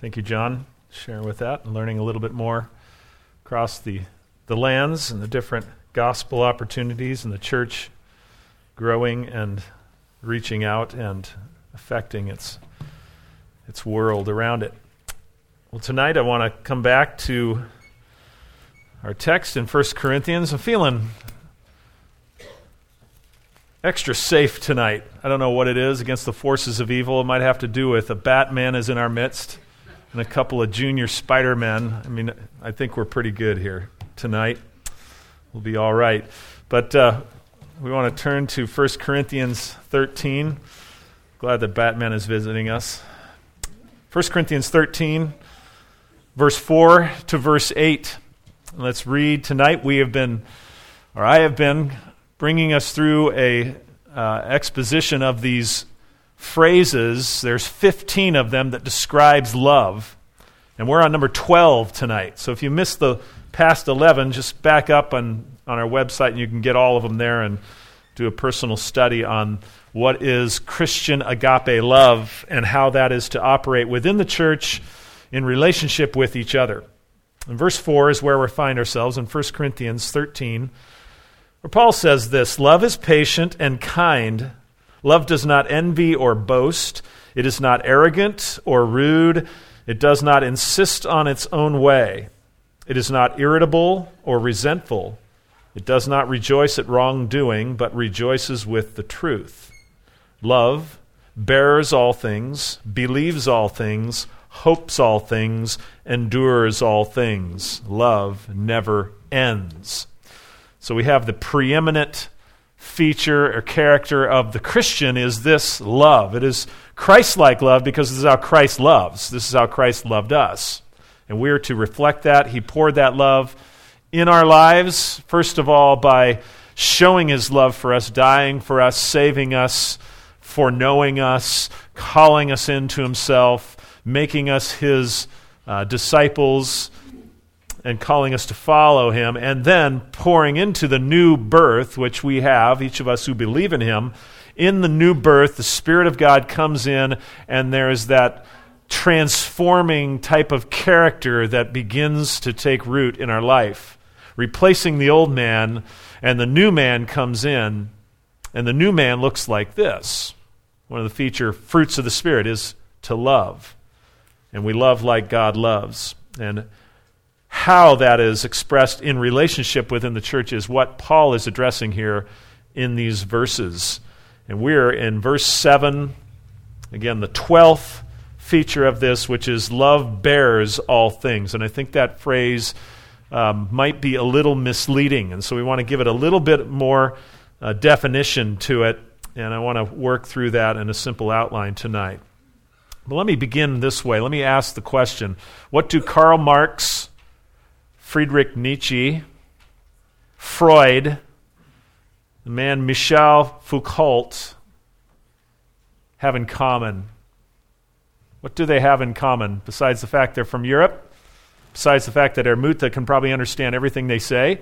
Thank you, John, sharing with that and learning a little bit more across the lands and the different gospel opportunities and the church growing and reaching out and affecting its world around it. Well, tonight I want to come back to our text in 1 Corinthians. I'm feeling extra safe tonight. I don't know what it is against the forces of evil. It might have to do with a Batman is in our midst and a couple of junior Spider-Men. I mean, I think we're pretty good here tonight. We'll be all right. But we want to turn to 1 Corinthians 13. Glad that Batman is visiting us. 1 Corinthians 13, verse 4 to verse 8. Let's read tonight. I have been bringing us through a exposition of these phrases. There's 15 of them that describes love, and we're on number 12 tonight. So if you missed the past 11, just back up on our website, and you can get all of them there and do a personal study on what is Christian agape love and how that is to operate within the church in relationship with each other. And verse 4 is where we find ourselves in 1 Corinthians 13, where Paul says this: "Love is patient and kind. Love does not envy or boast. It is not arrogant or rude. It does not insist on its own way. It is not irritable or resentful. It does not rejoice at wrongdoing, but rejoices with the truth. Love bears all things, believes all things, hopes all things, endures all things. Love never ends." So we have the preeminent feature or character of the Christian is this love. It is Christ-like love because this is how Christ loves. This is how Christ loved us. And we are to reflect that. He poured that love in our lives, first of all, by showing His love for us, dying for us, saving us, foreknowing us, calling us into Himself, making us His disciples, and calling us to follow Him, and then pouring into the new birth, which we have, each of us who believe in Him. In the new birth, the Spirit of God comes in, and there is that transforming type of character that begins to take root in our life, replacing the old man, and the new man comes in, and the new man looks like this. One of the fruits of the Spirit is to love, and we love like God loves. And how that is expressed in relationship within the church is what Paul is addressing here in these verses. And we're in verse 7, again, the 12th feature of this, which is love bears all things. And I think that phrase might be a little misleading, and so we want to give it a little bit more definition to it, and I want to work through that in a simple outline tonight. But let me begin this way. Let me ask the question: what do Karl Marx, Friedrich Nietzsche, Freud, the man Michel Foucault have in common? What do they have in common, besides the fact they're from Europe, besides the fact that Ermuta can probably understand everything they say?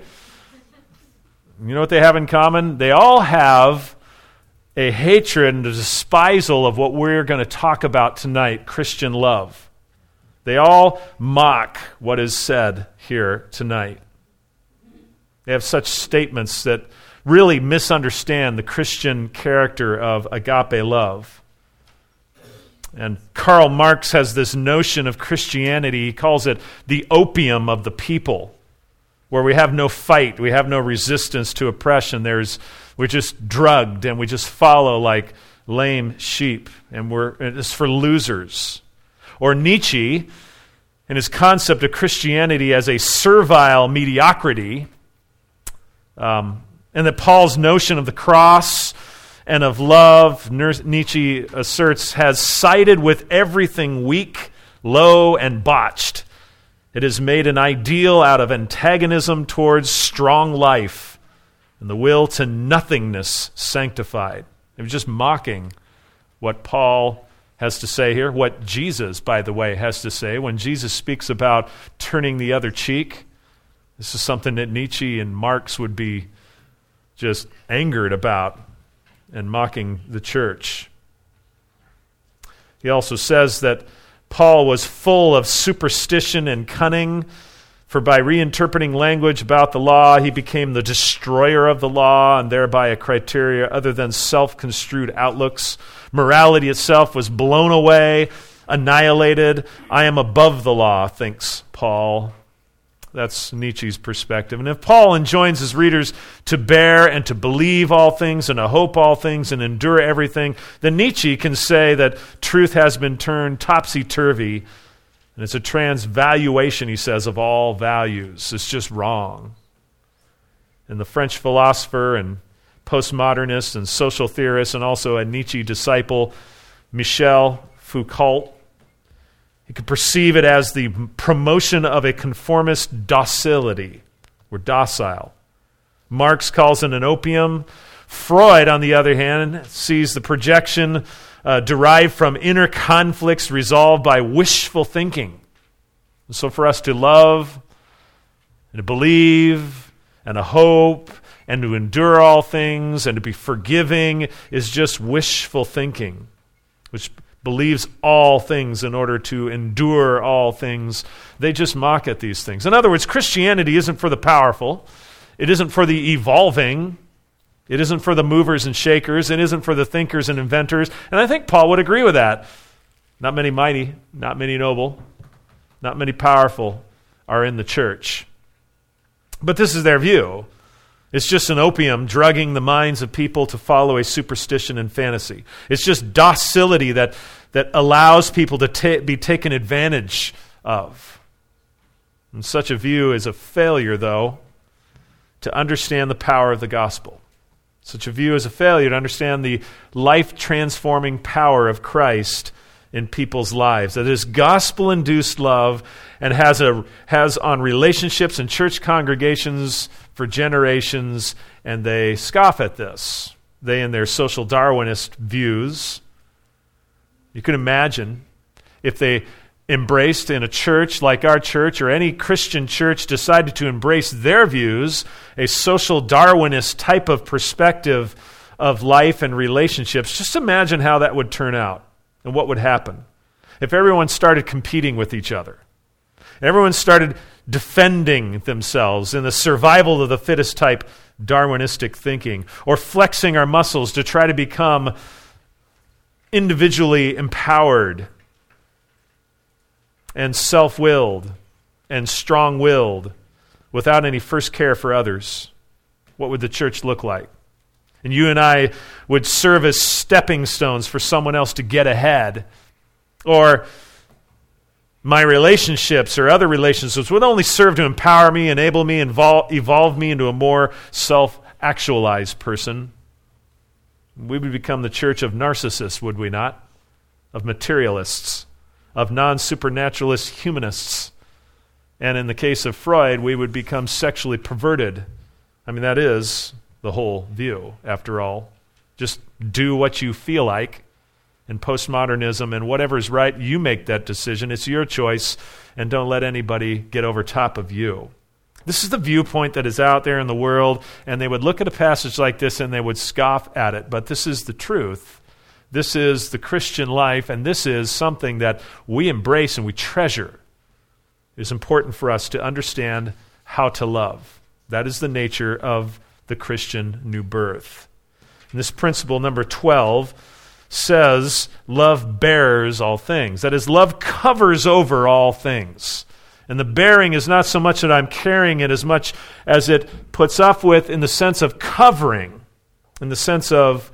You know what they have in common? They all have a hatred and a despisal of what we're going to talk about tonight, Christian love. They all mock what is said here tonight. They have such statements that really misunderstand the Christian character of agape love. And Karl Marx has this notion of Christianity. He calls it the opium of the people, where we have no fight, we have no resistance to oppression. We're just drugged and we just follow like lame sheep, and it's for losers. Or Nietzsche, in his concept of Christianity as a servile mediocrity, and that Paul's notion of the cross and of love, Nietzsche asserts, has sided with everything weak, low, and botched. It has made an ideal out of antagonism towards strong life and the will to nothingness sanctified. It was just mocking what Paul has to say here, what Jesus, by the way, has to say. When Jesus speaks about turning the other cheek, this is something that Nietzsche and Marx would be just angered about and mocking the church. He also says that Paul was full of superstition and cunning, for by reinterpreting language about the law, he became the destroyer of the law and thereby a criteria other than self-construed outlooks. Morality itself was blown away, annihilated. I am above the law, thinks Paul. That's Nietzsche's perspective. And if Paul enjoins his readers to bear and to believe all things and to hope all things and endure everything, then Nietzsche can say that truth has been turned topsy-turvy, and it's a transvaluation, he says, of all values. It's just wrong. And the French philosopher and postmodernist and social theorist and also a Nietzsche disciple, Michel Foucault, he could perceive it as the promotion of a conformist docility. We're docile. Marx calls it an opium. Freud, on the other hand, sees the projection derived from inner conflicts resolved by wishful thinking. And so for us to love and to believe and to hope and to endure all things and to be forgiving is just wishful thinking, which believes all things in order to endure all things. They just mock at these things. In other words, Christianity isn't for the powerful. It isn't for the evolving. It isn't for the movers and shakers. It isn't for the thinkers and inventors. And I think Paul would agree with that. Not many mighty, not many noble, not many powerful are in the church. But this is their view. It's just an opium drugging the minds of people to follow a superstition and fantasy. It's just docility that allows people to be taken advantage of. And such a view is a failure, though, to understand the power of the gospel. Such a view is a failure to understand the life-transforming power of Christ in people's lives. That is gospel-induced love and has on relationships and church congregations for generations, and they scoff at this. They, in their social Darwinist views, you can imagine if they embraced in a church like our church or any Christian church decided to embrace their views, a social Darwinist type of perspective of life and relationships. Just imagine how that would turn out and what would happen if everyone started competing with each other. Everyone started defending themselves in the survival of the fittest type Darwinistic thinking, or flexing our muscles to try to become individually empowered and self-willed and strong-willed without any first care for others. What would the church look like? And you and I would serve as stepping stones for someone else to get ahead. Or my relationships or other relationships would only serve to empower me, enable me, evolve me into a more self-actualized person. We would become the church of narcissists, would we not? Of materialists, of non-supernaturalist humanists. And in the case of Freud, we would become sexually perverted. I mean, that is the whole view, after all. Just do what you feel like. In postmodernism, and whatever's right, you make that decision. It's your choice, and don't let anybody get over top of you. This is the viewpoint that is out there in the world, and they would look at a passage like this and they would scoff at it. But this is the truth. This is the Christian life, and this is something that we embrace and we treasure. It is important for us to understand how to love. That is the nature of the Christian new birth. And this principle, number 12, says love bears all things. That is, love covers over all things. And the bearing is not so much that I'm carrying it as much as it puts up with in the sense of covering, in the sense of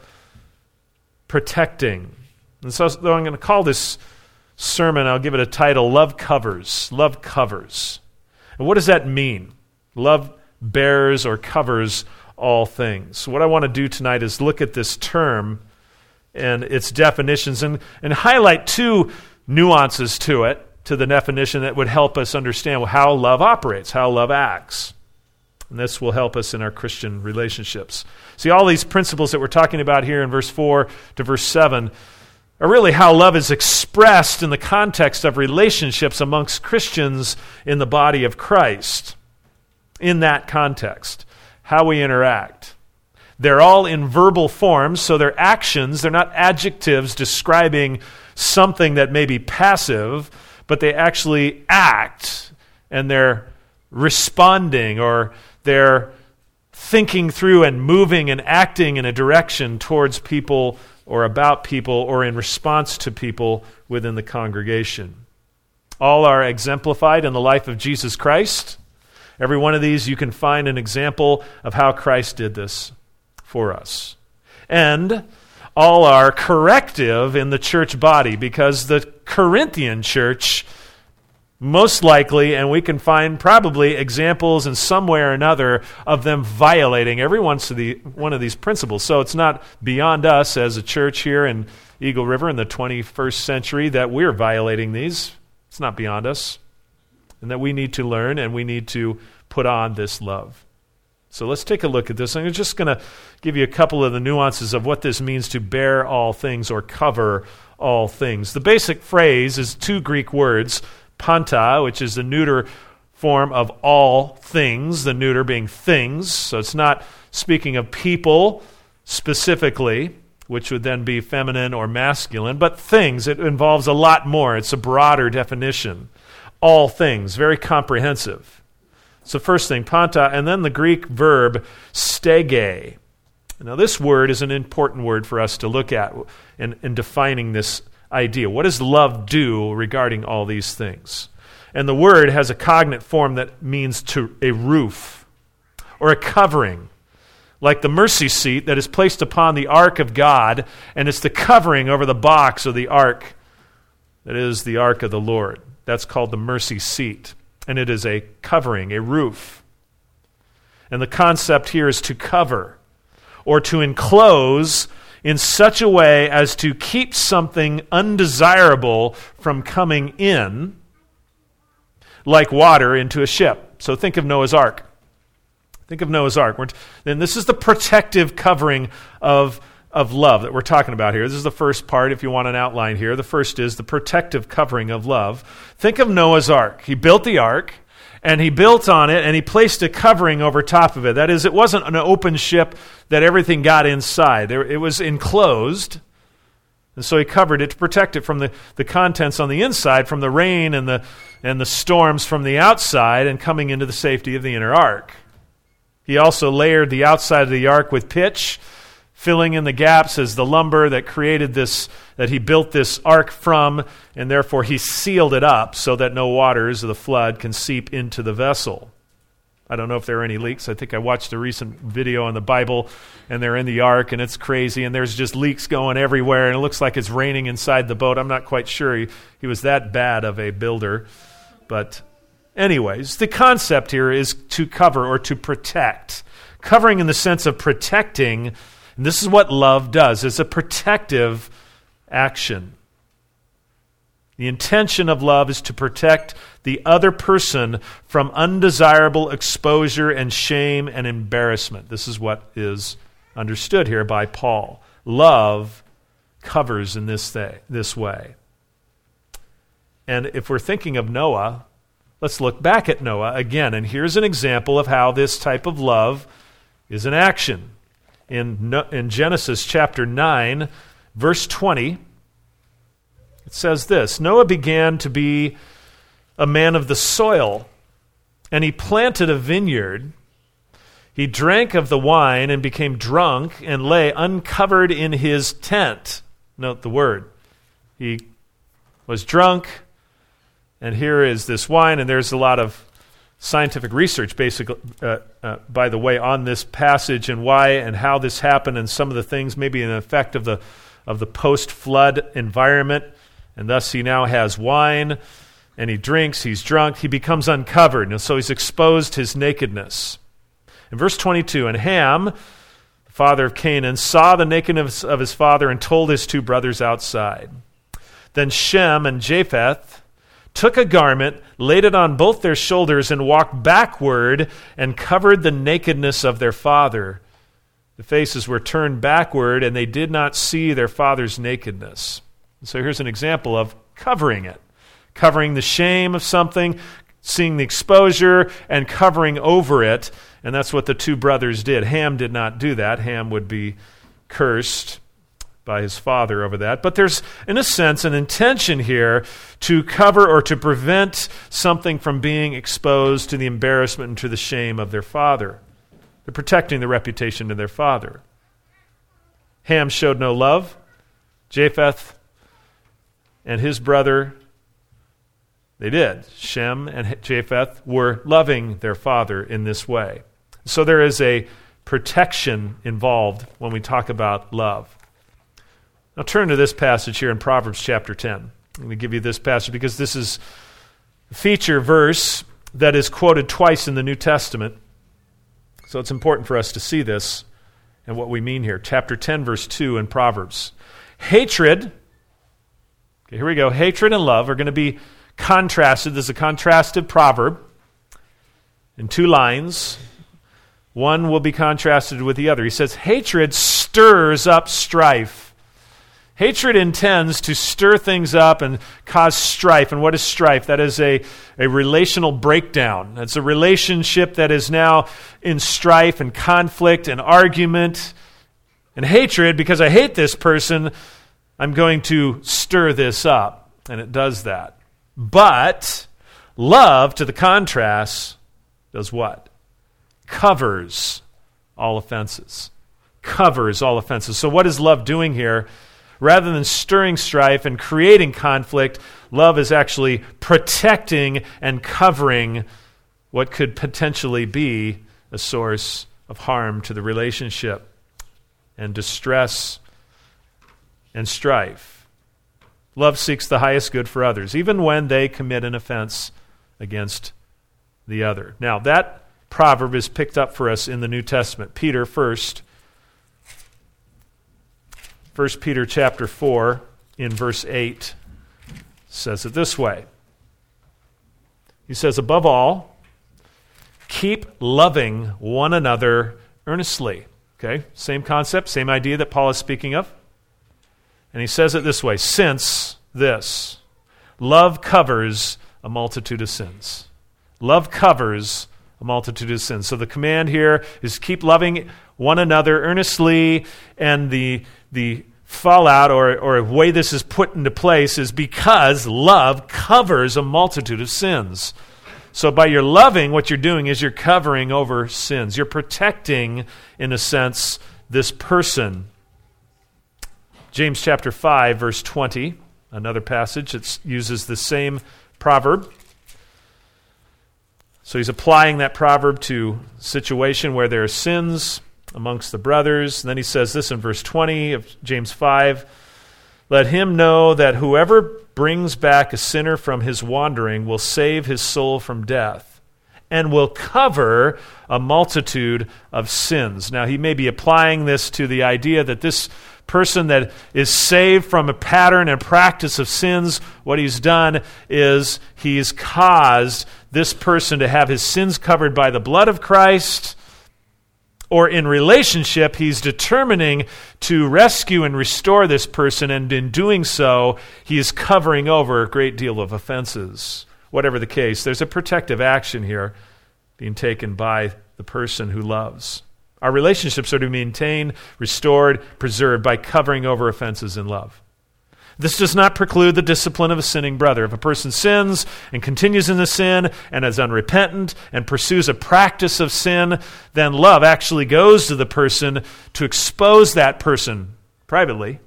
protecting. And so I'm going to call this sermon, I'll give it a title, Love Covers. Love covers. And what does that mean? Love bears or covers all things. What I want to do tonight is look at this term and its definitions, and highlight two nuances to it, to the definition that would help us understand how love operates, how love acts. And this will help us in our Christian relationships. See, all these principles that we're talking about here in verse 4 to verse 7 are really how love is expressed in the context of relationships amongst Christians in the body of Christ. In that context, how we interact. They're all in verbal forms, so they're actions. They're not adjectives describing something that may be passive, but they actually act, and they're responding, or they're thinking through and moving and acting in a direction towards people or about people or in response to people within the congregation. All are exemplified in the life of Jesus Christ. Every one of these you can find an example of how Christ did this for us. And all are corrective in the church body, because the Corinthian church most likely, and we can find probably examples in some way or another of them violating every one of these principles. So it's not beyond us as a church here in Eagle River in the 21st century that we're violating these. It's not beyond us. And that we need to learn and we need to put on this love. So let's take a look at this. I'm just going to give you a couple of the nuances of what this means to bear all things or cover all things. The basic phrase is two Greek words, panta, which is the neuter form of all things, the neuter being things. So it's not speaking of people specifically, which would then be feminine or masculine, but things. It involves a lot more. It's a broader definition. All things, very comprehensive. It's the first thing, panta, and then the Greek verb stege. Now this word is an important word for us to look at in defining this idea. What does love do regarding all these things? And the word has a cognate form that means to a roof or a covering, like the mercy seat that is placed upon the ark of God, and it's the covering over the box of the ark that is the ark of the Lord. That's called the mercy seat, and it is a covering, a roof. And the concept here is to cover or to enclose in such a way as to keep something undesirable from coming in, like water into a ship. So think of Noah's Ark. Think of Noah's Ark. And this is the protective covering of love that we're talking about here. This is the first part, if you want an outline here. The first is the protective covering of love. Think of Noah's Ark. He built the ark, and he built on it, and he placed a covering over top of it. That is, it wasn't an open ship that everything got inside. It was enclosed, and so he covered it to protect it from the contents on the inside, from the rain and the storms from the outside, and coming into the safety of the inner ark. He also layered the outside of the ark with pitch, filling in the gaps as the lumber that created this, that he built this ark from, and therefore he sealed it up so that no waters of the flood can seep into the vessel. I don't know if there are any leaks. I think I watched a recent video on the Bible, and they're in the ark, and it's crazy, and there's just leaks going everywhere, and it looks like it's raining inside the boat. I'm not quite sure he was that bad of a builder. But anyways, the concept here is to cover or to protect. Covering in the sense of protecting. And this is what love does. It's a protective action. The intention of love is to protect the other person from undesirable exposure and shame and embarrassment. This is what is understood here by Paul. Love covers in this way. And if we're thinking of Noah, let's look back at Noah again. And here's an example of how this type of love is in action. In Genesis chapter 9, verse 20, it says this, Noah began to be a man of the soil, and he planted a vineyard. He drank of the wine and became drunk and lay uncovered in his tent. Note the word. He was drunk, and here is this wine, and there's a lot of scientific research, basically, by the way, on this passage and why and how this happened, and some of the things, maybe an effect of the post-flood environment. And thus he now has wine, and he drinks, he's drunk, he becomes uncovered, and so he's exposed his nakedness. In verse 22, and Ham, the father of Canaan, saw the nakedness of his father and told his two brothers outside. Then Shem and Japheth took a garment, laid it on both their shoulders, and walked backward and covered the nakedness of their father. The faces were turned backward, and they did not see their father's nakedness. So here's an example of covering it. Covering the shame of something, seeing the exposure, and covering over it. And that's what the two brothers did. Ham did not do that. Ham would be cursed. by his father over that. But there's, in a sense, an intention here to cover or to prevent something from being exposed to the embarrassment and to the shame of their father. They're protecting the reputation of their father. Ham showed no love. Japheth and his brother, they did. Shem and Japheth were loving their father in this way. So there is a protection involved when we talk about love. Now turn to this passage here in Proverbs chapter 10. I'm going to give you this passage because this is a feature verse that is quoted twice in the New Testament. So it's important for us to see this and what we mean here. Chapter 10, verse 2 in Proverbs. Hatred, okay, here we go. Hatred and love are going to be contrasted. This is a contrastive proverb in 2 lines. One will be contrasted with the other. He says, hatred stirs up strife. Hatred intends to stir things up and cause strife. And what is strife? That is a relational breakdown. It's a relationship that is now in strife and conflict and argument and hatred. Because I hate this person, I'm going to stir this up. And it does that. But love, to the contrast, does what? Covers all offenses. Covers all offenses. So what is love doing here? Rather than stirring strife and creating conflict, love is actually protecting and covering what could potentially be a source of harm to the relationship and distress and strife. Love seeks the highest good for others, even when they commit an offense against the other. Now, that proverb is picked up for us in the New Testament. Peter first. 1 Peter chapter 4 in verse 8 says it this way. He says, above all, keep loving one another earnestly. Okay, same concept, same idea that Paul is speaking of. And he says it this way, since this, love covers a multitude of sins. Love covers a multitude of sins. So the command here is keep loving one another earnestly, and the fallout or way this is put into place is because love covers a multitude of sins. So by your loving, what you're doing is you're covering over sins. You're protecting, in a sense, this person. James chapter 5, verse 20, another passage that uses the same proverb. So he's applying that proverb to a situation where there are sins amongst the brothers. And then he says this in verse 20 of James 5, let him know that whoever brings back a sinner from his wandering will save his soul from death and will cover a multitude of sins. Now he may be applying this to the idea that this person that is saved from a pattern and practice of sins, what he's done is he's caused this person to have his sins covered by the blood of Christ. Or in relationship, he's determining to rescue and restore this person, and in doing so, he is covering over a great deal of offenses. Whatever the case, there's a protective action here being taken by the person who loves. Our relationships are to be maintained, restored, preserved by covering over offenses in love. This does not preclude the discipline of a sinning brother. If a person sins and continues in the sin and is unrepentant and pursues a practice of sin, then love actually goes to the person to expose that person privately,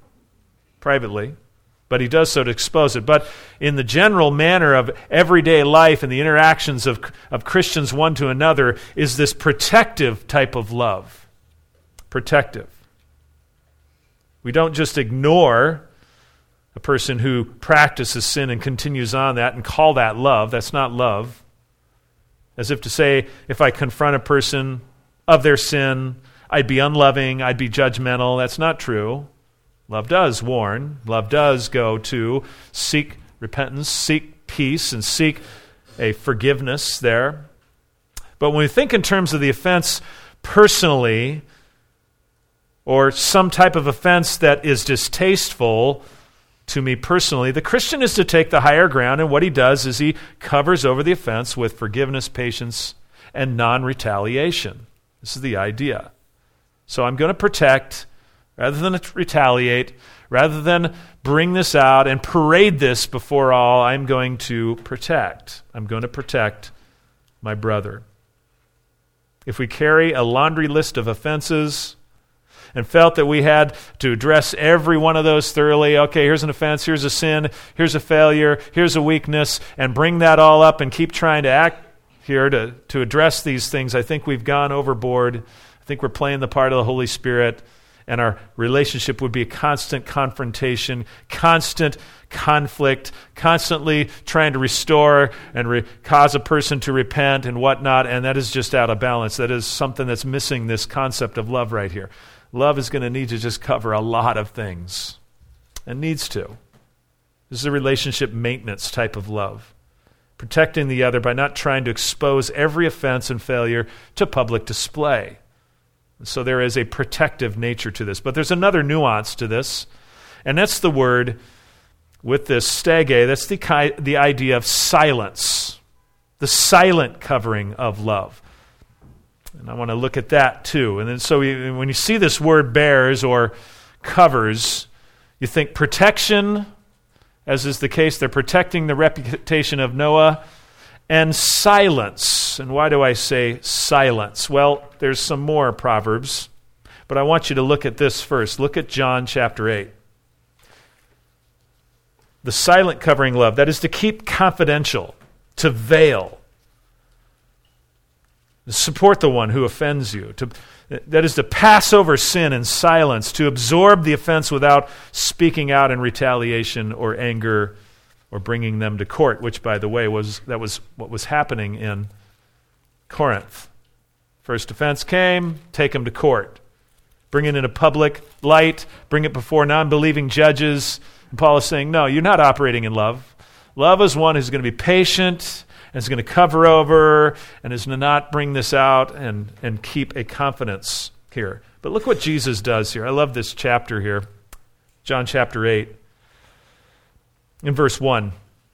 but he does so to expose it. But in the general manner of everyday life and the interactions of Christians one to another is this protective type of love. Protective. We don't just ignore a person who practices sin and continues on that and call that love. That's not love. As if to say, if I confront a person of their sin, I'd be unloving, I'd be judgmental. That's not true. Love does warn. Love does go to seek repentance, seek peace, and seek a forgiveness there. But when we think in terms of the offense personally, or some type of offense that is distasteful to me personally, the Christian is to take the higher ground, and what he does is he covers over the offense with forgiveness, patience, and non-retaliation. This is the idea. So I'm going to protect rather than retaliate, rather than bring this out and parade this before all, I'm going to protect. I'm going to protect my brother. If we carry a laundry list of offenses and felt that we had to address every one of those thoroughly, okay, here's an offense, here's a sin, here's a failure, here's a weakness, and bring that all up and keep trying to act here to address these things, I think we've gone overboard. I think we're playing the part of the Holy Spirit, and our relationship would be a constant confrontation, constant conflict, constantly trying to restore and cause a person to repent and whatnot, and that is just out of balance. That is something that's missing this concept of love right here. Love is going to need to just cover a lot of things, and needs to. This is a relationship maintenance type of love, protecting the other by not trying to expose every offense and failure to public display. So there is a protective nature to this. But there's another nuance to this, and that's the word with this stege. That's the idea of silence, the silent covering of love. And I want to look at that too. And then so when you see this word bears or covers, you think protection, as is the case, they're protecting the reputation of Noah, and silence. And why do I say silence? Well, there's some more Proverbs, but I want you to look at this first. Look at John chapter 8. The silent covering love, that is to keep confidential, to veil, to support the one who offends you, that is to pass over sin in silence, to absorb the offense without speaking out in retaliation or anger or bringing them to court, which, by the way, was what was happening in Corinth. First offense came, take them to court. Bring it into public light, bring it before non-believing judges. And Paul is saying, no, you're not operating in love. Love is one who's going to be patient and is going to cover over and is going to not bring this out and keep a confidence here. But look what Jesus does here. I love this chapter here, John chapter 8. In verse 1,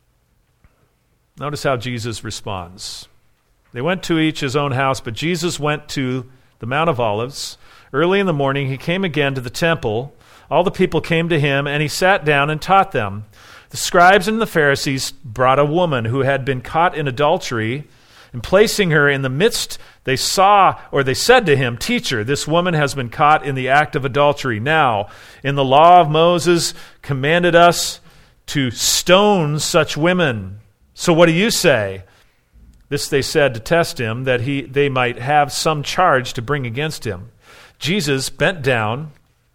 notice how Jesus responds. They went to each his own house, but Jesus went to the Mount of Olives. Early in the morning, he came again to the temple. All the people came to him, and he sat down and taught them. The scribes and the Pharisees brought a woman who had been caught in adultery, and placing her in the midst, they said to him, "Teacher, this woman has been caught in the act of adultery. Now, in the law of Moses commanded us to stone such women. So what do you say?" This they said to test him, that they might have some charge to bring against him. Jesus bent down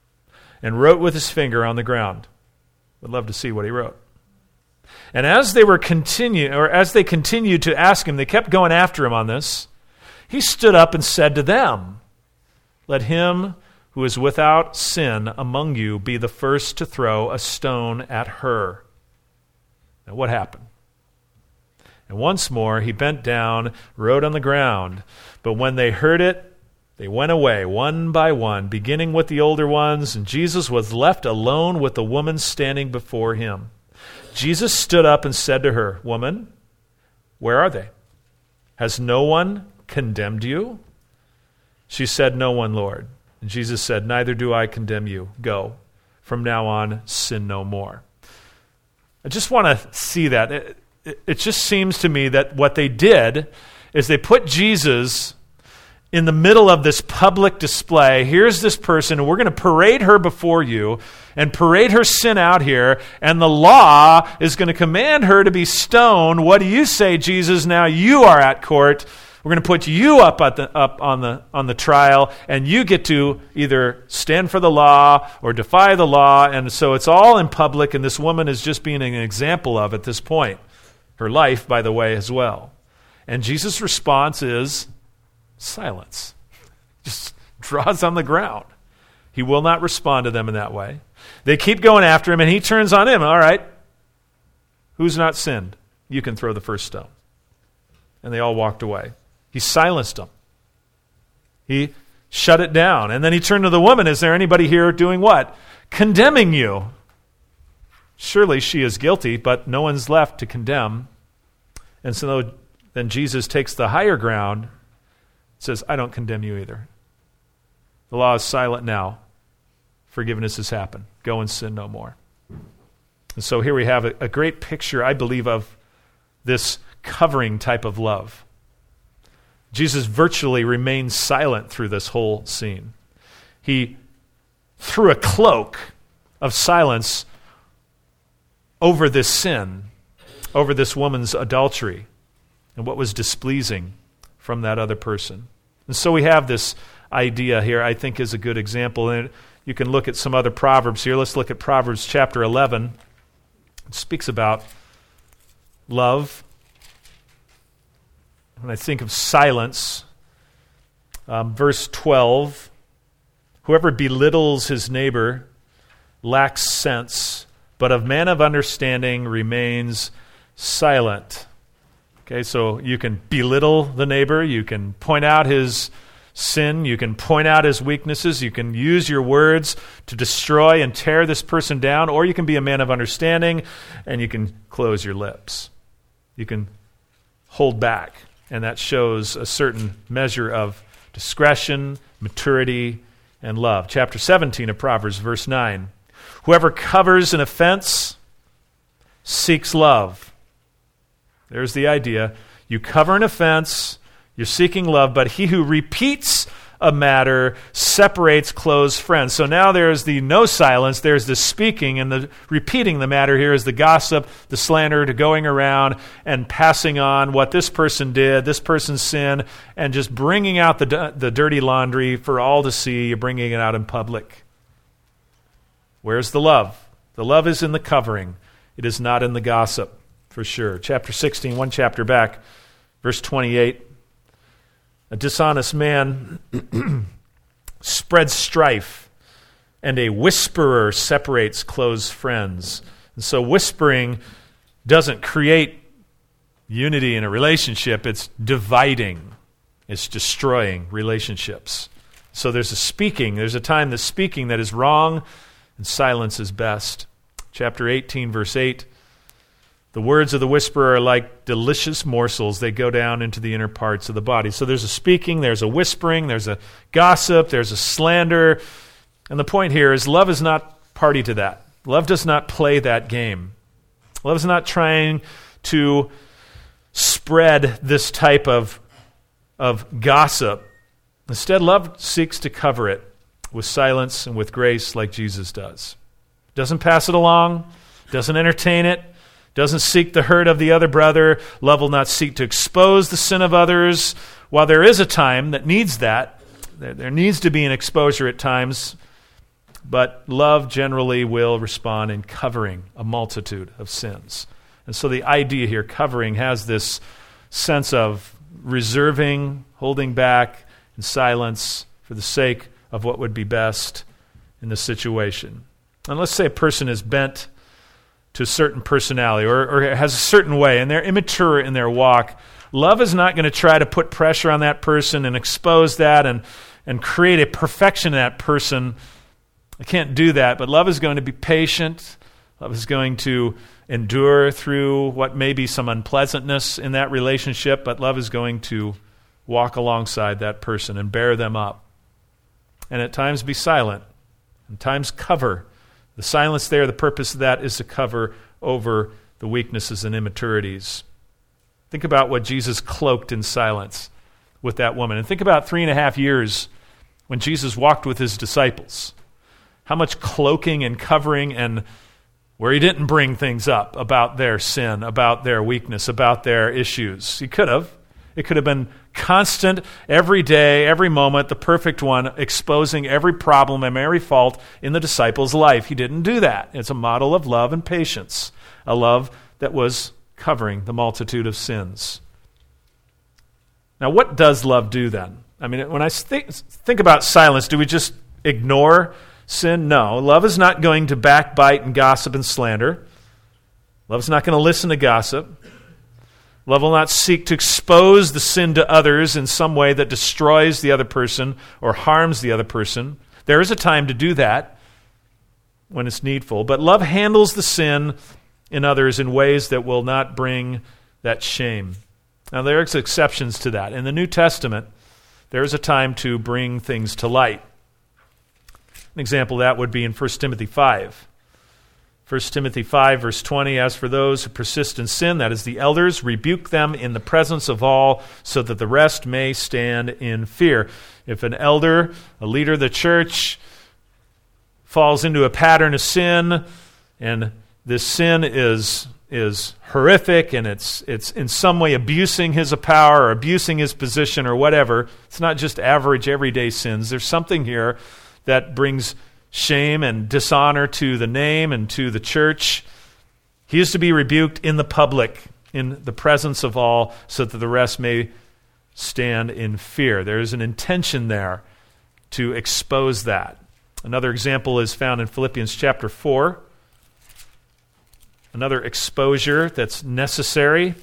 and wrote with his finger on the ground. I'd love to see what he wrote. And as they continued to ask him, they kept going after him on this. He stood up and said to them, "Let him who is without sin among you be the first to throw a stone at her." Now what happened? And once more he bent down, wrote on the ground. But when they heard it, they went away one by one, beginning with the older ones, and Jesus was left alone with the woman standing before him. Jesus stood up and said to her, "Woman, where are they? Has no one condemned you?" She said, "No one, Lord." And Jesus said, "Neither do I condemn you. Go. From now on, sin no more." I just want to see that. It just seems to me that what they did is they put Jesus in the middle of this public display. Here's this person, and we're going to parade her before you and parade her sin out here, and the law is going to command her to be stoned. What do you say, Jesus? Now you are at court. We're going to put you up on the trial, and you get to either stand for the law or defy the law. And so it's all in public, and this woman is just being an example of at this point. Her life, by the way, as well. And Jesus' response is silence. Just draws on the ground. He will not respond to them in that way. They keep going after him, and he turns on him. All right, who's not sinned? You can throw the first stone. And they all walked away. He silenced them. He shut it down. And then he turned to the woman. Is there anybody here doing what? Condemning you. Surely she is guilty, but no one's left to condemn. And so then Jesus takes the higher ground, says, "I don't condemn you either. The law is silent now. forgiveness has happened. Go and sin no more. And so here we have a great picture, I believe, of this covering type of love. Jesus virtually remained silent through this whole scene. He threw a cloak of silence over this sin, over this woman's adultery, and what was displeasing from that other person. And so we have this idea here, I think, is a good example. And you can look at some other Proverbs here. Let's look at Proverbs chapter 11. It speaks about love. When I think of silence, verse 12, whoever belittles his neighbor lacks sense, but a man of understanding remains silent. Okay, so you can belittle the neighbor, you can point out his sin, you can point out his weaknesses, you can use your words to destroy and tear this person down, or you can be a man of understanding and you can close your lips. You can hold back, and that shows a certain measure of discretion, maturity, and love. Chapter 17 of Proverbs, verse 9. Whoever covers an offense seeks love. There's the idea. You cover an offense, you're seeking love, but he who repeats a matter separates close friends. So now there's the no silence, there's the speaking, and the repeating the matter here is the gossip, the slander, the going around and passing on what this person did, this person's sin, and just bringing out the dirty laundry for all to see. You're bringing it out in public. Where's the love? The love is in the covering. It is not in the gossip, for sure. Chapter 16, one chapter back, verse 28. A dishonest man spreads strife, and a whisperer separates close friends. And so whispering doesn't create unity in a relationship. It's dividing. It's destroying relationships. So there's a time the speaking that is wrong, and silence is best. Chapter 18, verse 8. The words of the whisperer are like delicious morsels. They go down into the inner parts of the body. So there's a speaking, there's a whispering, there's a gossip, there's a slander. And the point here is love is not party to that. Love does not play that game. Love is not trying to spread this type of gossip. Instead, love seeks to cover it with silence and with grace like Jesus does. Doesn't pass it along, doesn't entertain it, doesn't seek the hurt of the other brother. Love will not seek to expose the sin of others. While there is a time that needs that, there needs to be an exposure at times, but love generally will respond in covering a multitude of sins. And so the idea here, covering, has this sense of reserving, holding back in silence for the sake of what would be best in the situation. And let's say a person is bent to a certain personality or has a certain way, and they're immature in their walk. Love is not going to try to put pressure on that person and expose that and create a perfection in that person. I can't do that, but love is going to be patient. Love is going to endure through what may be some unpleasantness in that relationship, but love is going to walk alongside that person and bear them up. And at times be silent, and times cover. The silence there, the purpose of that is to cover over the weaknesses and immaturities. Think about what Jesus cloaked in silence with that woman. And think about 3.5 years when Jesus walked with his disciples. How much cloaking and covering, and where he didn't bring things up about their sin, about their weakness, about their issues. He could have. It could have been constant, every day, every moment, the perfect one, exposing every problem and every fault in the disciples' life. He didn't do that. It's a model of love and patience, a love that was covering the multitude of sins. Now, what does love do then? I mean, when I think about silence, do we just ignore sin? No. Love is not going to backbite and gossip and slander. Love is not going to listen to gossip. Love will not seek to expose the sin to others in some way that destroys the other person or harms the other person. There is a time to do that when it's needful, but love handles the sin in others in ways that will not bring that shame. Now, there are exceptions to that. In the New Testament, there is a time to bring things to light. An example of that would be in 1 Timothy 5. 1 Timothy 5, verse 20, as for those who persist in sin, that is the elders, rebuke them in the presence of all, so that the rest may stand in fear. If an elder, a leader of the church, falls into a pattern of sin, and this sin is horrific, and it's in some way abusing his power or abusing his position or whatever, it's not just average everyday sins. There's something here that brings shame and dishonor to the name and to the church. He is to be rebuked in the public, in the presence of all, so that the rest may stand in fear. There is an intention there to expose that. Another example is found in Philippians chapter 4. Another exposure that's necessary.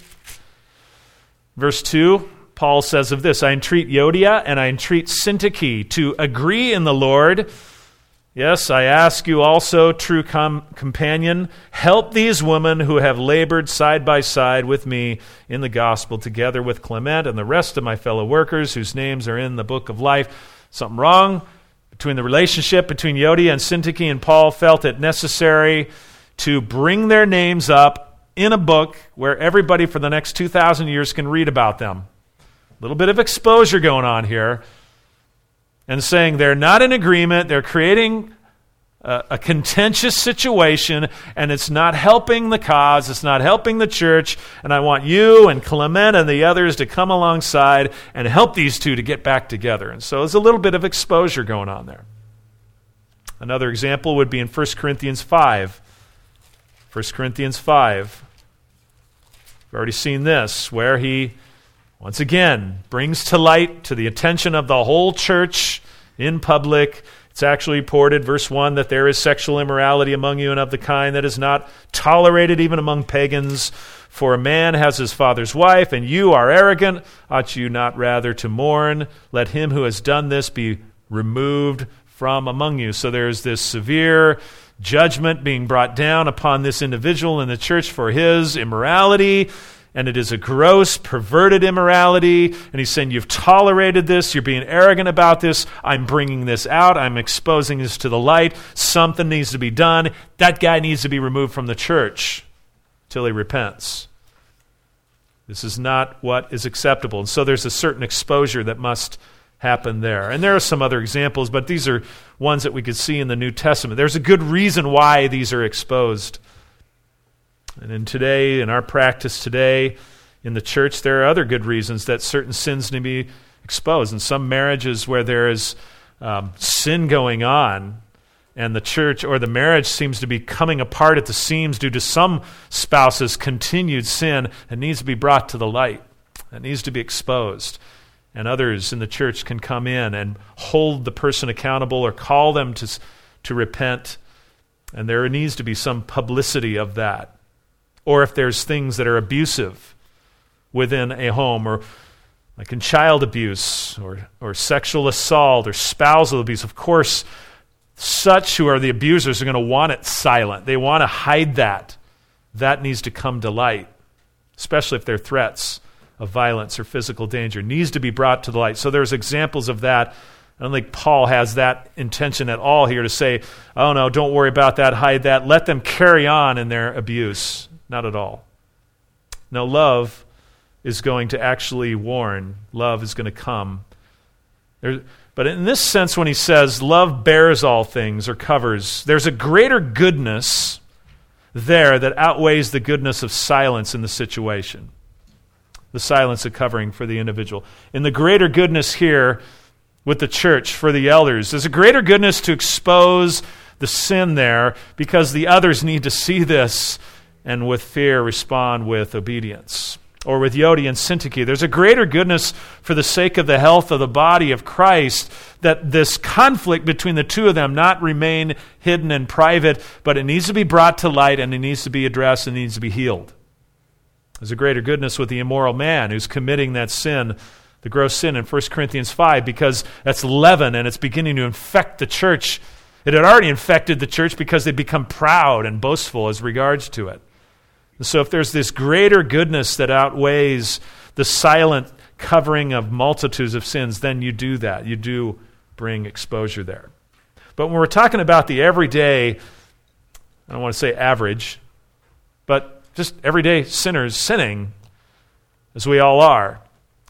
Verse 2, Paul says of this, I entreat Euodia and I entreat Syntyche to agree in the Lord. Yes, I ask you also, true companion, help these women who have labored side by side with me in the gospel, together with Clement and the rest of my fellow workers whose names are in the book of life. Something wrong between the relationship between Euodia and Syntyche, and Paul felt it necessary to bring their names up in a book where everybody for the next 2,000 years can read about them. A little bit of exposure going on here. And saying they're not in agreement, they're creating a contentious situation, and it's not helping the cause, it's not helping the church, and I want you and Clement and the others to come alongside and help these two to get back together. And so there's a little bit of exposure going on there. Another example would be in 1 Corinthians 5. 1 Corinthians 5. We've already seen this, where he once again brings to light, to the attention of the whole church in public. It's actually reported, verse 1, that there is sexual immorality among you, and of the kind that is not tolerated even among pagans. For a man has his father's wife, and you are arrogant. Ought you not rather to mourn? Let him who has done this be removed from among you. So there's this severe judgment being brought down upon this individual in the church for his immorality. And it is a gross, perverted immorality. And he's saying, you've tolerated this. You're being arrogant about this. I'm bringing this out. I'm exposing this to the light. Something needs to be done. That guy needs to be removed from the church till he repents. This is not what is acceptable. And so there's a certain exposure that must happen there. And there are some other examples, but these are ones that we could see in the New Testament. There's a good reason why these are exposed. And in our practice today in the church, there are other good reasons that certain sins need to be exposed. In some marriages where there is sin going on, and the church or the marriage seems to be coming apart at the seams due to some spouse's continued sin, it needs to be brought to the light. It needs to be exposed. And others in the church can come in and hold the person accountable or call them to repent. And there needs to be some publicity of that. Or if there's things that are abusive within a home, or like in child abuse, or sexual assault, or spousal abuse, of course, such who are the abusers are going to want it silent. They want to hide that. That needs to come to light, especially if they're threats of violence or physical danger. It needs to be brought to the light. So there's examples of that. I don't think Paul has that intention at all here to say, oh no, don't worry about that, hide that. Let them carry on in their abuse. Not at all. No, love is going to actually warn. Love is going to come. But in this sense, when he says love bears all things or covers, there's a greater goodness there that outweighs the goodness of silence in the situation. The silence of covering for the individual. In the greater goodness here with the church for the elders, there's a greater goodness to expose the sin there because the others need to see this and with fear respond with obedience. Or with Euodia and Syntyche, there's a greater goodness for the sake of the health of the body of Christ that this conflict between the two of them not remain hidden and private, but it needs to be brought to light and it needs to be addressed and it needs to be healed. There's a greater goodness with the immoral man who's committing that sin, the gross sin in 1 Corinthians 5, because that's leaven and it's beginning to infect the church. It had already infected the church because they'd become proud and boastful as regards to it. And so if there's this greater goodness that outweighs the silent covering of multitudes of sins, then you do that. You do bring exposure there. But when we're talking about the everyday, I don't want to say average, but just everyday sinners sinning, as we all are,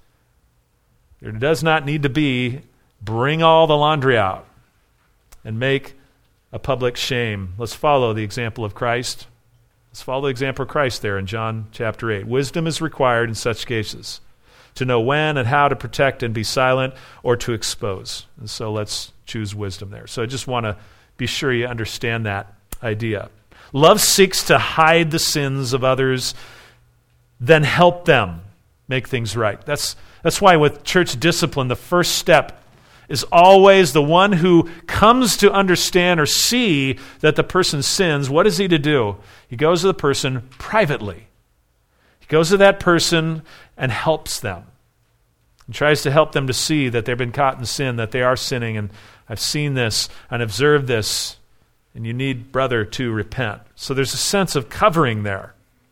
there does not need to be bring all the laundry out and make a public shame. Let's follow the example of Christ. Let's follow the example of Christ there in John chapter 8. Wisdom is required in such cases, to know when and how to protect and be silent or to expose. And so let's choose wisdom there. So I just want to be sure you understand that idea. Love seeks to hide the sins of others, then help them make things right. That's why with church discipline, the first step is always the one who comes to understand or see that the person sins. What is he to do? He goes to the person privately. He goes to that person and helps them. And tries to help them to see that they've been caught in sin, that they are sinning, and I've seen this and observed this, and you need, brother, to repent. So there's a sense of covering there.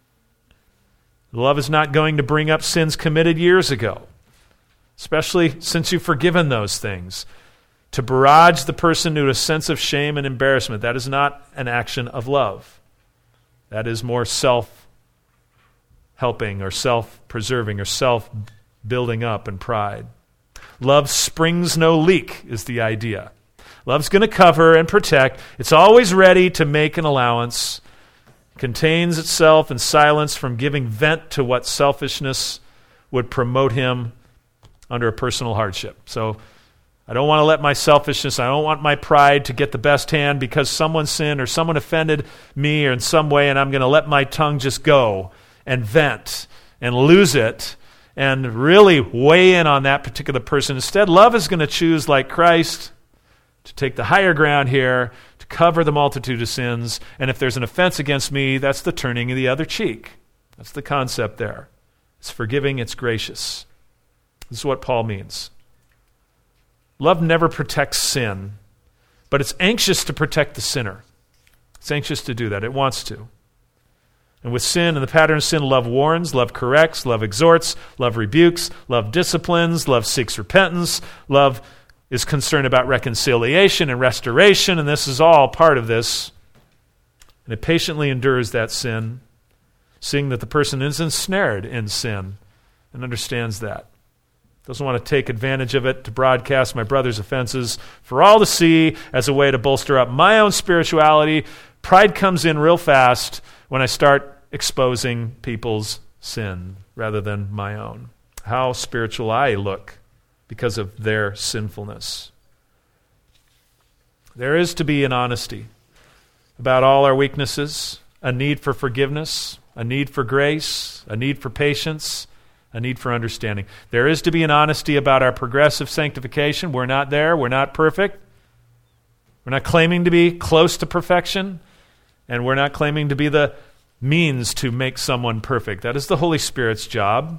Love is not going to bring up sins committed years ago, especially since you've forgiven those things. To barrage the person to a sense of shame and embarrassment, that is not an action of love. That is more self-helping or self-preserving or self-building up and pride. Love springs no leak is the idea. Love's going to cover and protect. It's always ready to make an allowance. Contains itself in silence from giving vent to what selfishness would promote him under a personal hardship. So I don't want to let my selfishness, I don't want my pride to get the best hand because someone sinned or someone offended me or in some way, and I'm going to let my tongue just go and vent and lose it and really weigh in on that particular person. Instead, love is going to choose, like Christ, to take the higher ground here, to cover the multitude of sins, and if there's an offense against me, that's the turning of the other cheek. That's the concept there. It's forgiving, it's gracious. This is what Paul means. Love never protects sin, but it's anxious to protect the sinner. It's anxious to do that. It wants to. And with sin and the pattern of sin, love warns, love corrects, love exhorts, love rebukes, love disciplines, love seeks repentance, love is concerned about reconciliation and restoration, and this is all part of this. And it patiently endures that sin, seeing that the person is ensnared in sin and understands that. Doesn't want to take advantage of it to broadcast my brother's offenses for all to see as a way to bolster up my own spirituality. Pride comes in real fast when I start exposing people's sin rather than my own. How spiritual I look because of their sinfulness. There is to be an honesty about all our weaknesses, a need for forgiveness, a need for grace, a need for patience, a need for understanding. There is to be an honesty about our progressive sanctification. We're not there. We're not perfect. We're not claiming to be close to perfection, and we're not claiming to be the means to make someone perfect. That is the Holy Spirit's job.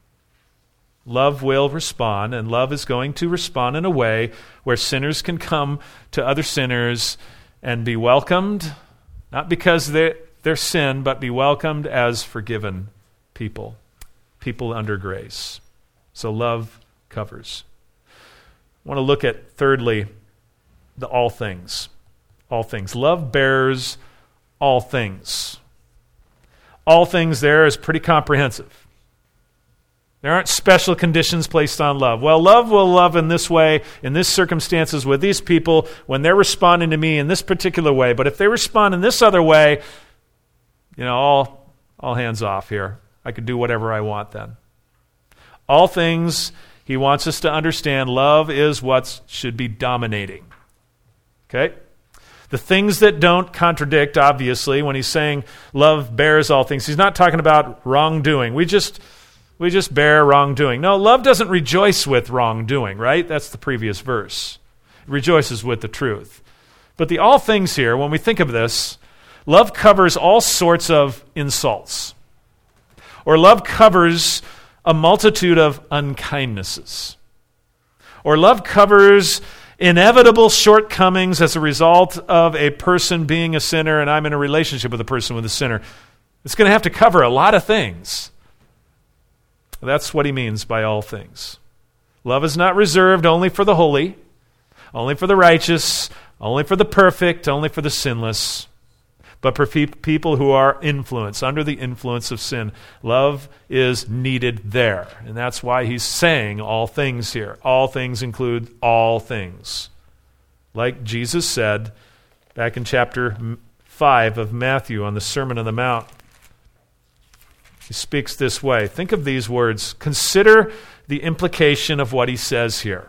Love will respond, and love is going to respond in a way where sinners can come to other sinners and be welcomed, not because they're sin, but be welcomed as forgiven people under grace. So love covers. I want to look at, thirdly, the all things. All things. Love bears all things. All things there is pretty comprehensive. There aren't special conditions placed on love. Well, love will love in this way, in these circumstances, with these people, when they're responding to me in this particular way. But if they respond in this other way, all hands off here. I could do whatever I want then. All things, he wants us to understand, love is what should be dominating. Okay? The things that don't contradict, obviously, when he's saying love bears all things, he's not talking about wrongdoing. We just bear wrongdoing. No, love doesn't rejoice with wrongdoing, right? That's the previous verse. It rejoices with the truth. But the all things here, when we think of this, love covers all sorts of insults. Or love covers a multitude of unkindnesses. Or love covers inevitable shortcomings as a result of a person being a sinner and I'm in a relationship with a person with a sinner. It's going to have to cover a lot of things. That's what he means by all things. Love is not reserved only for the holy, only for the righteous, only for the perfect, only for the sinless, but for people who are under the influence of sin. Love is needed there. And that's why he's saying all things here. All things include all things. Like Jesus said back in chapter 5 of Matthew on the Sermon on the Mount. He speaks this way. Think of these words. Consider the implication of what he says here.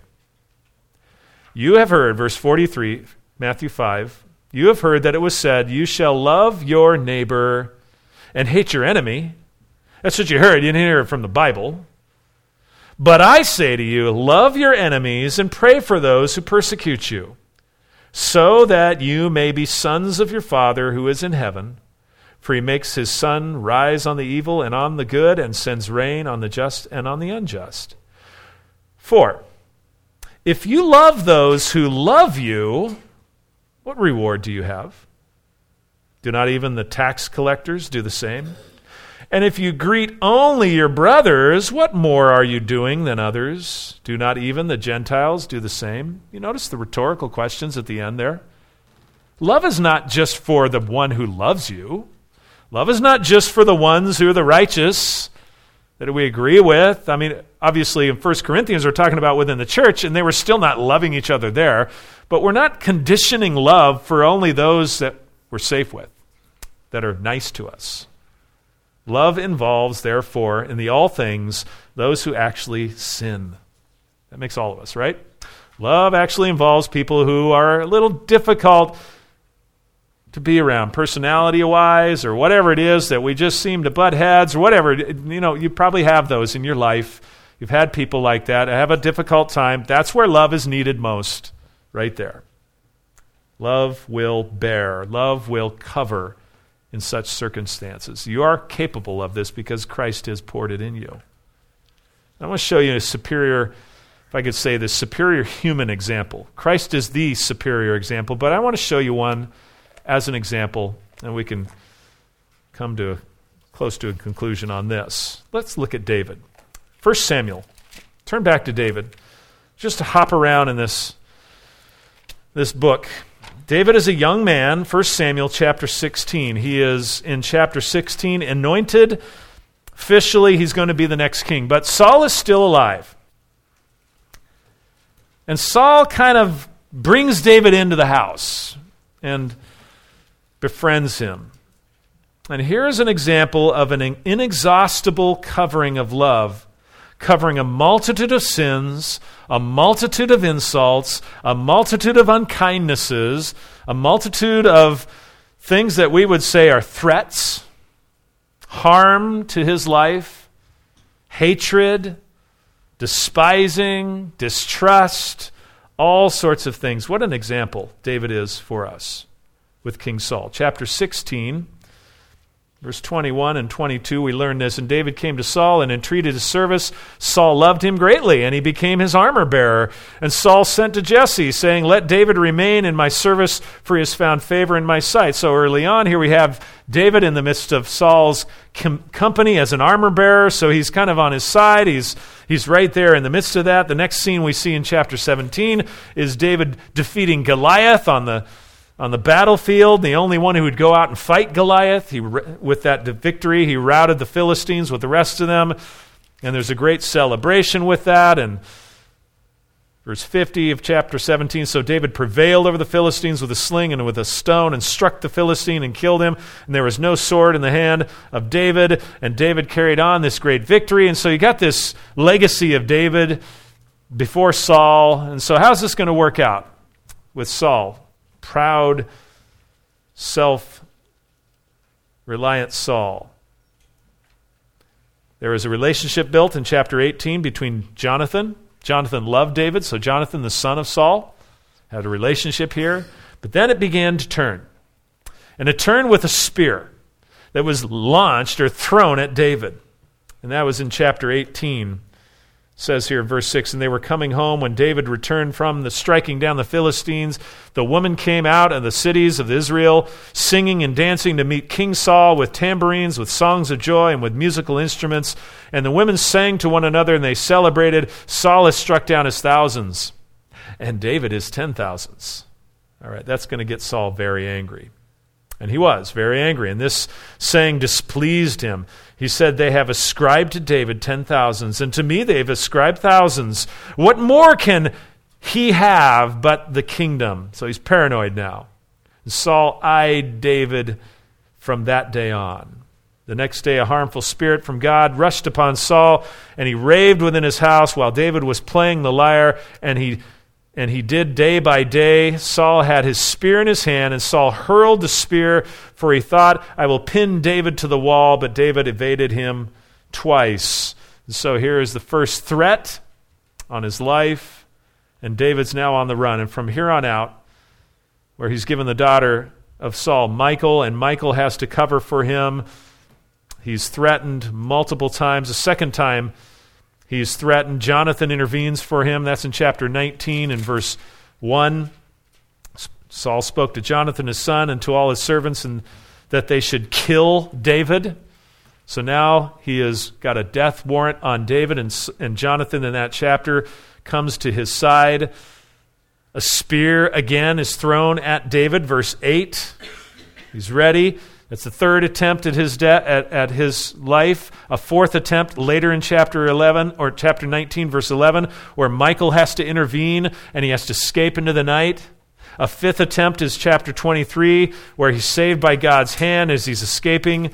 You have heard, verse 43, Matthew 5, you have heard that it was said, you shall love your neighbor and hate your enemy. That's what you heard. You didn't hear it from the Bible. But I say to you, love your enemies and pray for those who persecute you, so that you may be sons of your Father who is in heaven. For he makes his sun rise on the evil and on the good, and sends rain on the just and on the unjust. 4, if you love those who love you, what reward do you have? Do not even the tax collectors do the same? And if you greet only your brothers, what more are you doing than others? Do not even the Gentiles do the same? You notice the rhetorical questions at the end there? Love is not just for the one who loves you. Love is not just for the ones who are the righteous that we agree with. I mean, obviously in 1 Corinthians we're talking about within the church, and they were still not loving each other there. But we're not conditioning love for only those that we're safe with, that are nice to us. Love involves, therefore, in the all things, those who actually sin. That makes all of us, right? Love actually involves people who are a little difficult to be around, personality-wise, or whatever it is that we just seem to butt heads, or whatever. You know, you probably have those in your life. You've had people like that. Have a difficult time. That's where love is needed most, right there. Love will bear. Love will cover in such circumstances. You are capable of this because Christ has poured it in you. I want to show you a superior, if I could say this, superior human example. Christ is the superior example, but I want to show you one as an example, and we can come to close to a conclusion on this. Let's look at David. 1 Samuel. Turn back to David. Just to hop around in this book. David is a young man, 1 Samuel chapter 16. He is, in chapter 16, anointed. Officially, he's going to be the next king. But Saul is still alive. And Saul kind of brings David into the house and befriends him. And here's an example of an inexhaustible covering of love, covering a multitude of sins, a multitude of insults, a multitude of unkindnesses, a multitude of things that we would say are threats, harm to his life, hatred, despising, distrust, all sorts of things. What an example David is for us with King Saul. Chapter 16, verse 21 and 22, we learn this. And David came to Saul and entreated his service. Saul loved him greatly, and he became his armor bearer. And Saul sent to Jesse, saying, let David remain in my service, for he has found favor in my sight. So early on, here we have David in the midst of Saul's company as an armor bearer. So he's kind of on his side. He's right there in the midst of that. The next scene we see in chapter 17 is David defeating Goliath on the battlefield, the only one who would go out and fight Goliath. With that victory, he routed the Philistines with the rest of them. And there's a great celebration with that. And verse 50 of chapter 17, so David prevailed over the Philistines with a sling and with a stone and struck the Philistine and killed him. And there was no sword in the hand of David. And David carried on this great victory. And so you got this legacy of David before Saul. And so how's this going to work out with Saul? Proud, self-reliant Saul. There was a relationship built in chapter 18 between Jonathan. Jonathan loved David, so Jonathan, the son of Saul, had a relationship here. But then it began to turn. And it turned with a spear that was launched or thrown at David. And that was in chapter 18. It says here in verse 6, and they were coming home when David returned from the striking down the Philistines. The women came out of the cities of Israel, singing and dancing to meet King Saul with tambourines, with songs of joy, and with musical instruments. And the women sang to one another, and they celebrated, Saul has struck down his thousands, and David his 10,000s. All right, that's going to get Saul very angry. And he was very angry, and this saying displeased him. He said, they have ascribed to David 10,000s, and to me they've ascribed thousands. What more can he have but the kingdom? So he's paranoid now. And Saul eyed David from that day on. The next day a harmful spirit from God rushed upon Saul, and he raved within his house while David was playing the lyre, and he did day by day. Saul had his spear in his hand, and Saul hurled the spear, for he thought, I will pin David to the wall, but David evaded him twice. And so here is the first threat on his life, and David's now on the run. And from here on out, where he's given the daughter of Saul, Michal, and Michal has to cover for him, he's threatened multiple times. A second time, he's threatened. Jonathan intervenes for him. That's in chapter 19 and verse 1. Saul spoke to Jonathan, his son, and to all his servants, and that they should kill David. So now he has got a death warrant on David, and Jonathan in that chapter comes to his side. A spear again is thrown at David, verse 8. He's ready. That's the third attempt at his at his life. A fourth attempt later in chapter 11 or chapter 19, verse 11, where Michal has to intervene and he has to escape into the night. A fifth attempt is chapter 23, where he's saved by God's hand as he's escaping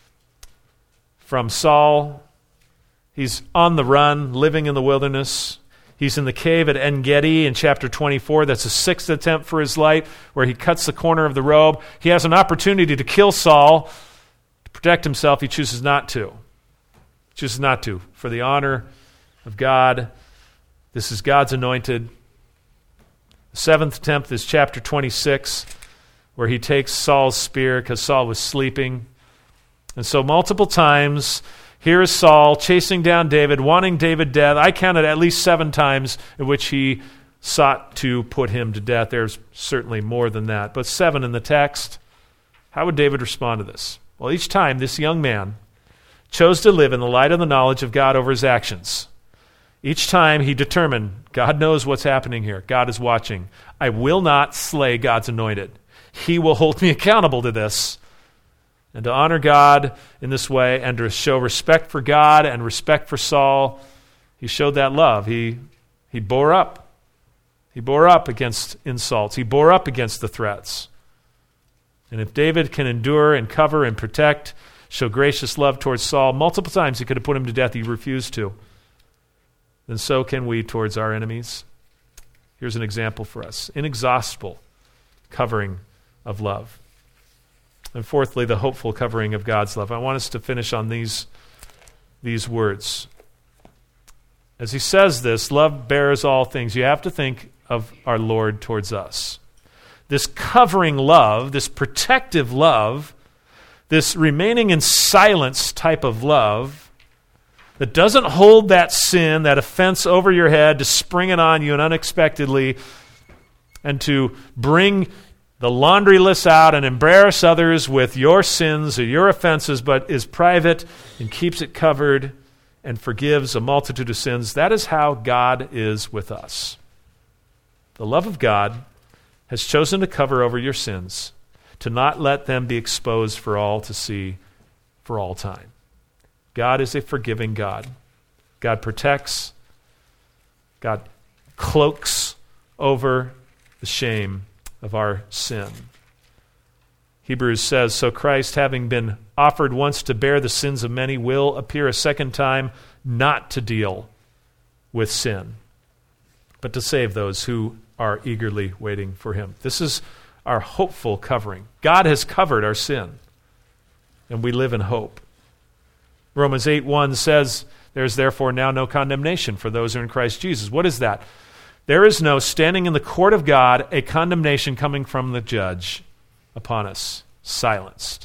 from Saul. He's on the run, living in the wilderness. He's in the cave at En-Gedi in chapter 24. That's a sixth attempt for his life, where he cuts the corner of the robe. He has an opportunity to kill Saul. To protect himself, he chooses not to. He chooses not to. For the honor of God, this is God's anointed. The seventh attempt is chapter 26, where he takes Saul's spear because Saul was sleeping. And so multiple times, here is Saul chasing down David, wanting David dead. I counted at least 7 times in which he sought to put him to death. There's certainly more than that, but 7 in the text. How would David respond to this? Well, each time this young man chose to live in the light of the knowledge of God over his actions. Each time he determined, God knows what's happening here. God is watching. I will not slay God's anointed. He will hold me accountable to this. And to honor God in this way and to show respect for God and respect for Saul, he showed that love. He bore up. He bore up against insults. He bore up against the threats. And if David can endure and cover and protect, show gracious love towards Saul, multiple times he could have put him to death. He refused to. Then so can we towards our enemies. Here's an example for us. Inexhaustible covering of love. And fourthly, the hopeful covering of God's love. I want us to finish on these words. As he says this, love bears all things. You have to think of our Lord towards us. This covering love, this protective love, this remaining in silence type of love that doesn't hold that sin, that offense over your head to spring it on you and unexpectedly and to bring the laundry list out and embarrass others with your sins or your offenses, but is private and keeps it covered and forgives a multitude of sins. That is how God is with us. The love of God has chosen to cover over your sins, to not let them be exposed for all to see for all time. God is a forgiving God. God protects. God cloaks over the shame of our sin. Hebrews says, so Christ, having been offered once to bear the sins of many, will appear a second time, not to deal with sin, but to save those who are eagerly waiting for him. This is our hopeful covering. God has covered our sin, and we live in hope. Romans 8:1 says, there is therefore now no condemnation for those who are in Christ Jesus. What is that? There is no standing in the court of God, a condemnation coming from the judge upon us, silenced.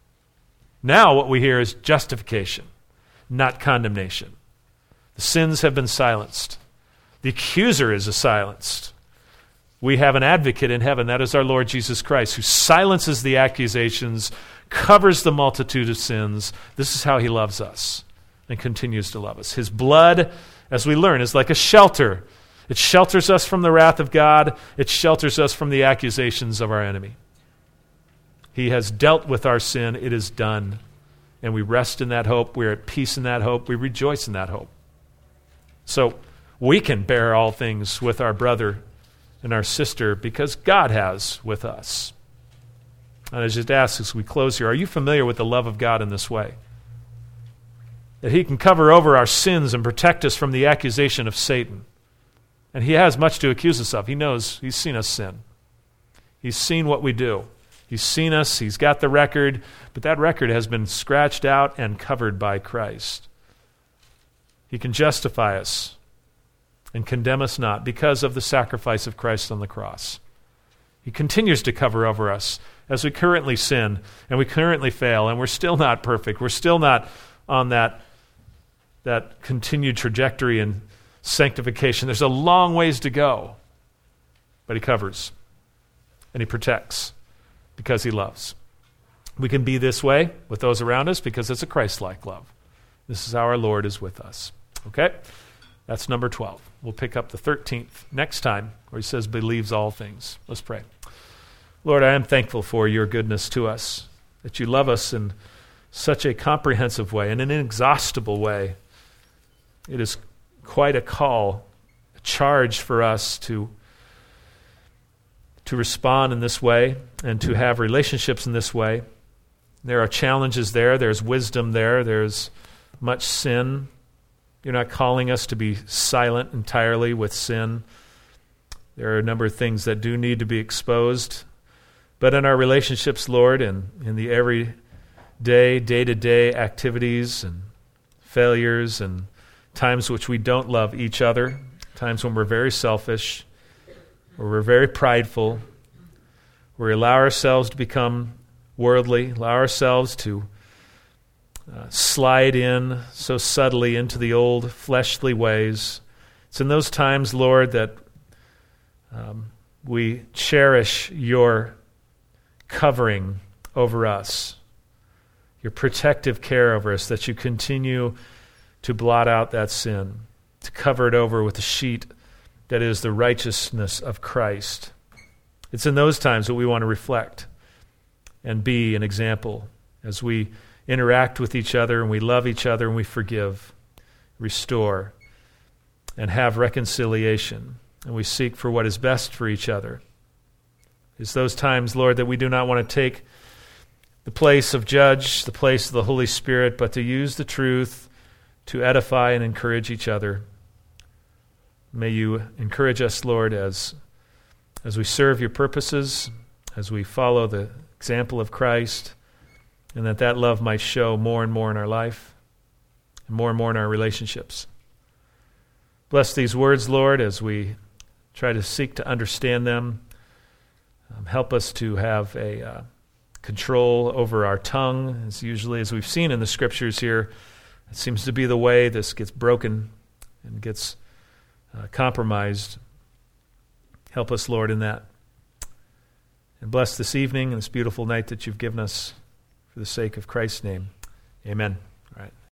Now what we hear is justification, not condemnation. The sins have been silenced. The accuser is silenced. We have an advocate in heaven, that is our Lord Jesus Christ, who silences the accusations, covers the multitude of sins. This is how he loves us and continues to love us. His blood, as we learn, is like a shelter It shelters us from the wrath of God. It shelters us from the accusations of our enemy. He has dealt with our sin. It is done. And we rest in that hope. We're at peace in that hope. We rejoice in that hope. So we can bear all things with our brother and our sister because God has with us. And I just ask as we close here, are you familiar with the love of God in this way? That he can cover over our sins and protect us from the accusation of Satan. And he has much to accuse us of. He knows, he's seen us sin. He's seen what we do. He's seen us, he's got the record, but that record has been scratched out and covered by Christ. He can justify us and condemn us not because of the sacrifice of Christ on the cross. He continues to cover over us as we currently sin and we currently fail and we're still not perfect. We're still not on that continued trajectory in sanctification. There's a long ways to go, but he covers and he protects because he loves. We can be this way with those around us because it's a Christ-like love. This is how our Lord is with us. Okay? That's number 12. We'll pick up the 13th next time where he says, believes all things. Let's pray. Lord, I am thankful for your goodness to us, that you love us in such a comprehensive way, in an inexhaustible way. It is quite a call, a charge for us to respond in this way and to have relationships in this way. There are challenges there. There's wisdom there. There's much sin. You're not calling us to be silent entirely with sin. There are a number of things that do need to be exposed. But in our relationships, Lord, and in the everyday, day-to-day activities and failures and times which we don't love each other, times when we're very selfish, where we're very prideful, where we allow ourselves to become worldly, allow ourselves to slide in so subtly into the old fleshly ways. It's in those times, Lord, that we cherish your covering over us, your protective care over us, that you continue to blot out that sin, to cover it over with a sheet that is the righteousness of Christ. It's in those times that we want to reflect and be an example as we interact with each other and we love each other and we forgive, restore, and have reconciliation, and we seek for what is best for each other. It's those times, Lord, that we do not want to take the place of judge, the place of the Holy Spirit, but to use the truth to edify and encourage each other. May you encourage us, Lord, as we serve your purposes, as we follow the example of Christ, and that love might show more and more in our life, and more in our relationships. Bless these words, Lord, as we try to seek to understand them. Help us to have a control over our tongue, as we've seen in the Scriptures here. It seems to be the way this gets broken and gets compromised. Help us, Lord, in that. And bless this evening and this beautiful night that you've given us for the sake of Christ's name. Amen. All right.